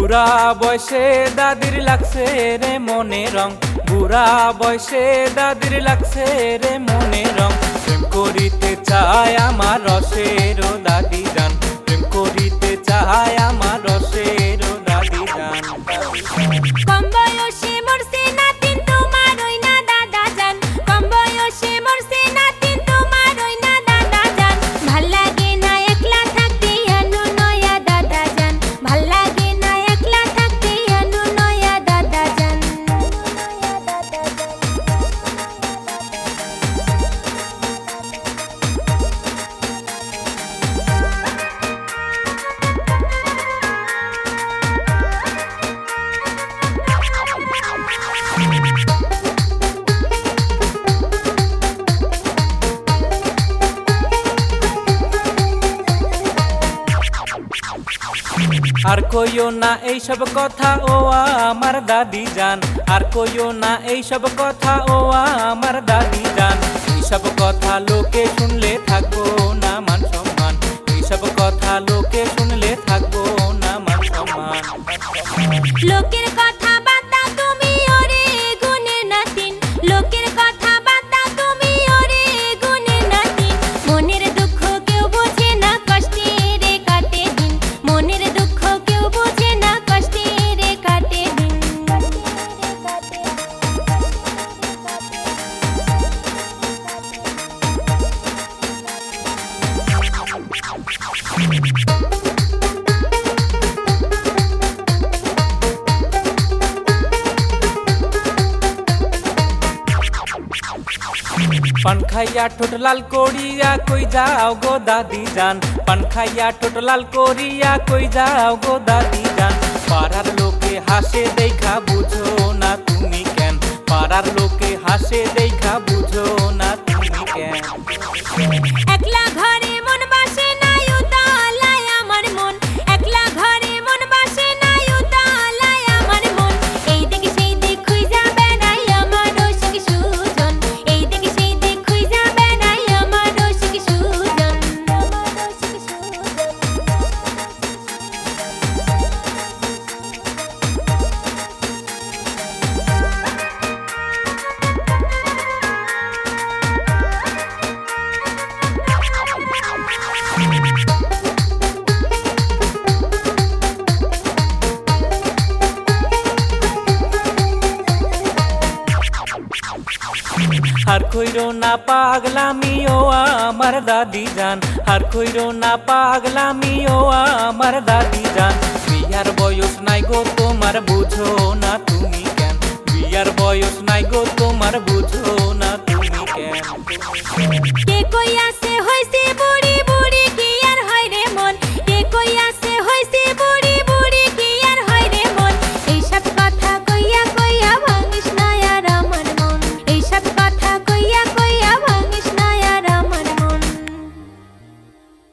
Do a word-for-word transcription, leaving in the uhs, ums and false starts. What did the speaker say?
বুড়া বয়সে দাদির লাগছে রে মনে রং, বুড়া বয়সে দাদির লাগছে রে মনে রং। প্রেম করিতে চায় আমার রসের দাদি জান, প্রেম করিতে চায় আমার রসের দাদি জান। কম বয়সে মরছে নাতিন তোমার ওই না দাদা জান, কম বয়সে মরছে নাতিন তোমার ওই না দাদা জান। ভাল লাগে না একলা থাকতে আনু নয়া দাদা জান, ভাল লাগে না একলা থাকতে আনু নয়া দাদা জান। আর কইও না এই সব কথা ও আমার দাদি জান, আর কইও না এই সব কথা ও আমার দাদি জান। এইসব কথা লোকে শুনলে থাকবো না মান সম্মান, এইসব কথা লোকে শুনলে থাকবো না মান সম্মান। লোকের কথা বাদ দাও তুমি ওরে গুণের নাতিন, লোকের কথা বাদ দাও তুমি ওরে গুণের নাতিন। মনের দুঃখ কেউ বোঝে না কষ্টেরে কাটে দিন, মনের দুঃখ কেউ বোঝে না কষ্টেরে কাটে দিন। পান খাইয়া ঠোঁট লাল করিয়া কই যাও গো দাদি জান, পান খাইয়া ঠোঁট লাল করিয়া কই যাও গো দাদি জান। পাড়ার লোকে হাসে দেখা বুঝো না তুমি কেন, পাড়ার লোকে হাসে দেখা বুঝো না তুমি কেন। একলা ঘরে মন বাসে না উতালায় আমার মন, একলা ঘরে মন বাসে না উতালায় আমার মন। এই দেখে সেই দিক খুঁজা বেড়াই আমার রসিক সুজন, এই দেখে সেই দিক খুঁজা বেড়াই আমার রসিক সুজন, আমার রসিক সুজন। আর কইরো না পাগলামি ও আমার দাদি জান, আর কইরো না পাগলামি ও আমার দাদি জান। বিয়ার বয়স নাই গো তোমার বুঝো না তুমি কেন, বিয়ার বয়স নাই গো তোমার।